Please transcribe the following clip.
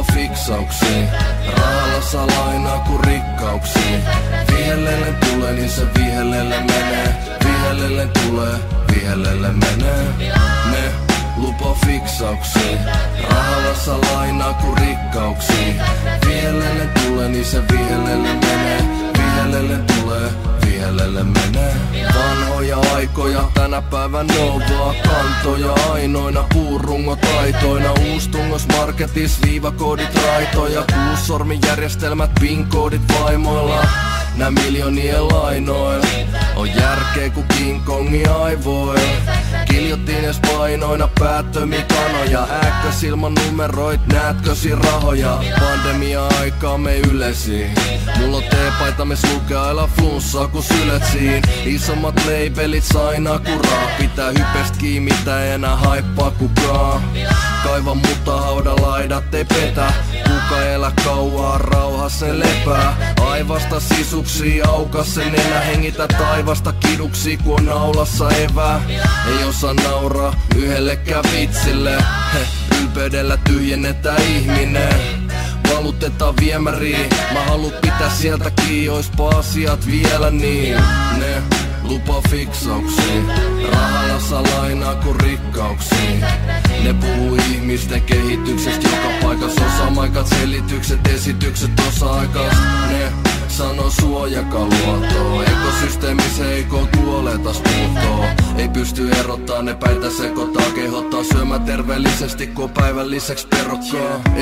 lupa fiksauksiin. Rahalla saa lainaa kun rikkauksiin. Vihellelle tulee, niin se vihellelle menee. Vihellelle tulee, vihellelle menee. Ne lupa fiksauksiin. Rahalla saa lainaa kun rikkauksiin. Vihellelle tulee, niin se vihellelle menee. Vihellelle tulee, vihellelle menee. Vanhoja aikoja, tänä päivän novaa kantoja. Ainoina puurungotaitoina. Uustungos marketis, viivakoodit raitoja. Kuusormijärjestelmät, pin-koodit vaimoilla. Nää miljoonien lainoilla on järkeä ku King Kongi aivoilla. Kiljottines painoina päättömiä kanoja. Äkkös ilman numeroit, näetkösi rahoja? Pandemia-aikaa me ylesiin. Mulla on teepaita, me slukeailla flunssaa ku syletsiin. Isommat leipelit sainaa kuraa. Pitää hypestä kiinni, mitä enää haippaa kukaan. Kaiva mutta haudalaidat ei petä. Kuka elä kauaa, rauhas sen lepää. Aivasta sisuksii, aukas sen nenä. Hengitä taivasta kiduksi, kun on naulassa evää. Ei osaa nauraa yhdellekään vitsille. Ylpeydellä tyhjennetään ihminen. Valutetaan viemäriin. Mä haluun pitää sieltä kiinni, oispa asiat vielä niin. Ne lupa fiksauksiin. Rahalla saa lainaa kun rikkauksiin. Ne puhuu ihmisten kehityksestä joka paikassa. Osa-aikat, selitykset, esitykset osa-aikas. Ne sano suojakaluotoa. Ekosysteemis heikoon kuoletas puutoo. Ei pysty erottaa, ne päitä sekoittaa. Kehottaa syömään terveellisesti, kun päivän lisäksi perokkaa.